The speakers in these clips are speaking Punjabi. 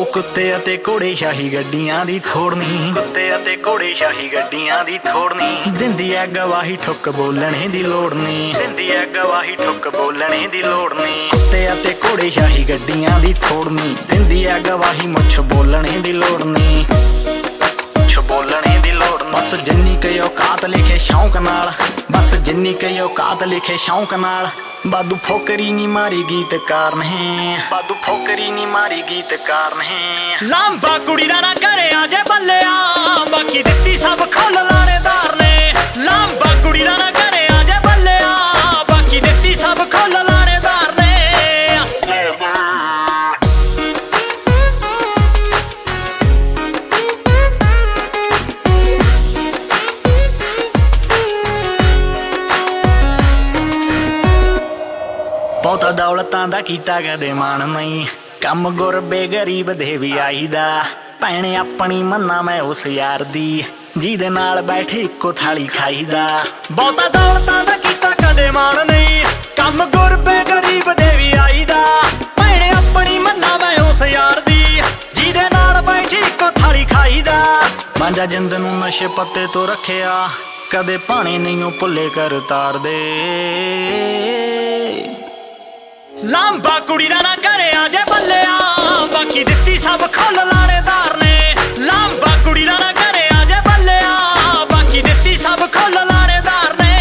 ਉਹ ਕੁੱਤੇ ਅਤੇ ਘੋੜੇ ਸ਼ਾਹੀ ਗੱਡੀਆਂ ਦੀ ਥੋੜਨੀ, ਕੁੱਤੇ ਅਤੇ ਘੋੜੇ ਸ਼ਾਹੀ ਗੱਡੀਆਂ ਦੀ ਥੋੜਨੀ। ਦਿੰਦੀ ਐ ਗਵਾਹੀ ਠੁੱਕ ਬੋਲਣੇ ਦੀ ਲੋੜ ਨੀ, ਦਿੰਦੀ ਐ ਗਵਾਹੀ ਠੁੱਕ ਬੋਲਣੇ ਦੀ ਲੋੜ ਨੀ। ਕੁੱਤੇ ਅਤੇ ਘੋੜੇ ਸ਼ਾਹੀ ਗੱਡੀਆਂ ਦੀ ਥੋੜਨੀ, ਦਿੰਦੀ ਐ ਗਵਾਹੀ ਮੁੱਛ ਬੋਲਣੇ ਦੀ ਲੋੜ ਨੀ, ਮੁੱਛ ਬੋਲਣੇ ਦੀ ਲੋੜ ਨੀ। ਬਸ ਜਿੰਨੀ ਕਈ ਔਕਾਤ ਲਿਖੇ ਸ਼ੌਂਕ ਨਾਲ, ਬਸ ਜਿੰਨੀ ਕਈ ਔਕਾਤ ਲਿਖੇ ਸ਼ੌਂਕ ਨਾਲ। ਬਾਦੂ ਫੋਕਰੀ ਨੀ ਮਾਰੀ ਗੀਤਕਾਰ ਨੇ, ਬਾਦੂ ਫੋਕਰੀ ਨੀ ਮਾਰੀ ਗੀਤਕਾਰ ਨੇ। ਲਾਂਬਾ ਕੁੜੀ ਦਾ ਨਾ ਘਰੇ ਆ ਜੇ ਬੱਲਿਆ, ਬਾਕੀ ਦਿੱਤੀ ਸਭ ਖੁੱਲ ਲਾਣੇਦਾਰ ਨੇ। ਲਾਂਬਾ ਕੁੜੀ ਦਾ ਨਾ ਘਰੇ ਆ ਜੇ ਬੱਲਿਆ, ਬਾਕੀ ਦਿੱਤੀ ਸਭ ਖੁੱਲ ਲਾਣੇਦਾਰ ਨੇ। ਬਹੁਤਾ ਦੌਲਤਾਂ ਦਾ ਕੀਤਾ ਕਦੇ ਮਾਣ ਨਹੀਂ, ਕੰਮ ਗੁਰਬੇ ਗਰੀਬ ਦੇ ਵੀ ਆਈਦਾ। ਭੈਣ ਆਪਣੀ ਮੰਨਾ ਮੈਂ ਉਸ ਯਾਰ ਦੀ, ਜਿਹਦੇ ਨਾਲ ਬੈਠੇ ਇੱਕੋ ਥਾਲੀ ਖਾਈਦਾ। ਬਹੁਤਾ ਦੌਲਤਾਂ ਦਾ ਕੀਤਾ ਕਦੇ ਮਾਣ ਨਹੀਂ, ਕੰਮ ਗੁਰਬੇ ਗਰੀਬ ਦੇ ਵੀ ਆਈਦਾ। ਭੈਣ ਆਪਣੀ ਮੰਨਾ ਮੈਂ ਉਸ ਯਾਰ ਦੀ, ਜਿਹਦੇ ਨਾਲ ਬੈਠੇ ਇੱਕੋ ਥਾਲੀ ਖਾਈਦਾ। ਮਾਂਜਾ ਜਿੰਦ ਨੂੰ ਨਸ਼ੇ ਪੱਤੇ ਤੋਂ ਰੱਖਿਆ, ਕਦੇ ਭਾਣੇ ਨਹੀਂ ਉਹ ਭੁੱਲੇ ਕਰ ਤਾਰਦੇ। ਲਾਂਬਾ ਕੁੜੀ ਦਾ ਨਾ ਘਰੇ ਆ ਜੇ ਬੱਲਿਆ, ਬਾਕੀ ਦਿੱਤੀ ਸਭ ਖੁੱਲ ਲਾਣੇਦਾਰ ਨੇ। ਲਾਂਬਾ ਕੁੜੀ ਦਾ ਨਾ ਘਰੇ ਆ ਜੇ ਬੱਲਿਆ, ਬਾਕੀ ਦਿੱਤੀ ਸਭ ਖੁੱਲ ਲਾਣੇਦਾਰ ਨੇ।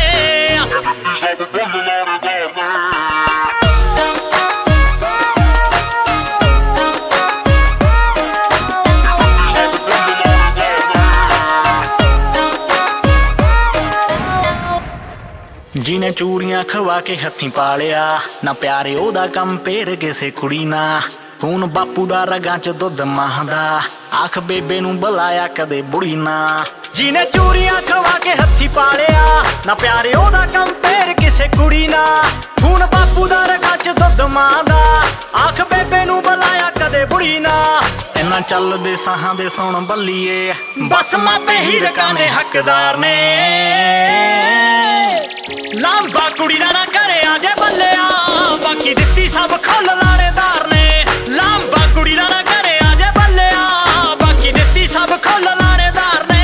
ਜਿਹਨੇ ਚੂੜੀਆਂ ਖਵਾ ਕੇ ਹੱਥੀਂ ਪਾਲਿਆ, ਨਾ ਪਿਆਰੇ ਉਹਦਾ ਕੰਮ ਪੇਰ ਕਿਸੇ ਕੁੜੀ ਨਾ। ਹੁਣ ਬਾਪੂ ਦਾ ਰਗਾਂ ਚ ਦੁੱਧ ਮਾਂ ਦਾ, ਆਖ ਬੇਬੇ ਨੂੰ ਬੁਲਾਇਆ ਕਦੇ ਬੁੜੀ ਨਾ। ਜਿਹਨੇ ਚੂੜੀਆਂ ਖਵਾ ਕੇ ਹੱਥੀਂ ਪਾਲਿਆ, ਨਾ ਪਿਆਰੇ ਉਹਦਾ ਕੰਮ ਪੇਰ ਕਿਸੇ ਕੁੜੀ ਨਾ। ਹੁਣ ਬਾਪੂ ਦਾ ਰਗਾਂ ਚ ਦੁੱਧ ਮਾਂ ਦਾ, ਆਖ ਬੇਬੇ ਨੂੰ ਬੁਲਾਇਆ ਕਦੇ ਬੁੜੀ ਨਾ। ਇਹਨਾਂ ਚੱਲਦੇ ਸਾਹਾਂ ਦੇ ਸੁਣ ਬੱਲੀਏ, ਬਸ ਮਾਪੇ ਹੀ ਰਕਾਨੇ ਹੱਕਦਾਰ ਨੇ। ਲਾਂਬਾ ਕੁੜੀ ਦਾ ਨਾ ਘਰੇ ਆ ਜੇ ਬੱਲਿਆ, ਬਾਕੀ ਦਿੱਤੀ ਸਭ ਖੁੱਲ ਲਾਣੇਦਾਰ ਨੇ। ਲਾਂਬਾ ਕੁੜੀ ਦਾ ਨਾ ਘਰੇ ਆ ਜੇ ਬੱਲਿਆ, ਬਾਕੀ ਦਿੱਤੀ ਸਭ ਖੁੱਲ ਲਾਣੇਦਾਰ ਨੇ।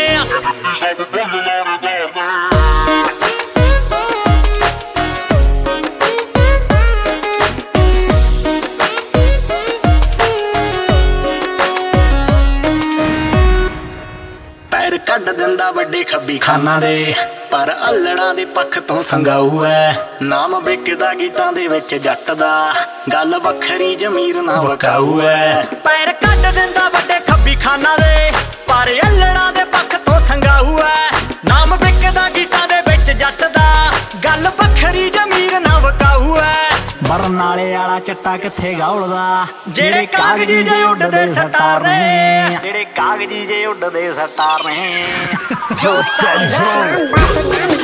ਪੈਰ ਕੱਢ ਦਿੰਦਾ ਵੱਡੇ ਖੱਬੀ ਖਾਨਾ ਦੇ, ਪਰ ਅੱਲੜਾਂ ਦੇ ਪੱਖ ਤੋਂ ਸੰਗਾਊ ਐ। ਨਾਮ ਵਿਕਦਾ ਗੀਤਾਂ ਦੇ ਵਿੱਚ ਜੱਟ ਦਾ, ਗੱਲ ਵੱਖਰੀ ਜ਼ਮੀਰ ਨਾ ਵਕਾਊ ਐ। ਪੈਰ ਕੱਢ ਦਿੰਦਾ ਵੱਡੇ ਖੱਬੀ ਖਾਨਾ ਦੇ, ਪਰ ਅੱਲੜਾਂ ਦੇ ਪੱਖ ਤੋਂ ਸੰਗਾਊ ਐ। ਨਾਮ ਵਿਕਦਾ ਗੀਤਾਂ ਦੇ ਵਿੱਚ ਜੱਟ ਦਾ, ਗੱਲ ਵੱਖਰੀ ਜ਼ਮੀਰ ਨਾ ਵਕਾਊ ਐ। ਬਰਨਾਲੇ ਵਾਲਾ ਚੱਟਾ ਕਿੱਥੇ ਗੌਲਦਾ, ਜਿਹੜੇ ਕਾਗਜ਼ੀ ਜੇ ਉੱਡਦੇ ਸਟਾਰ ਨੇ, ਜਿਹੜੇ ਕਾਗਜ਼ੀ ਜੇ ਉੱਡਦੇ ਸਟਾਰ ਨੇ।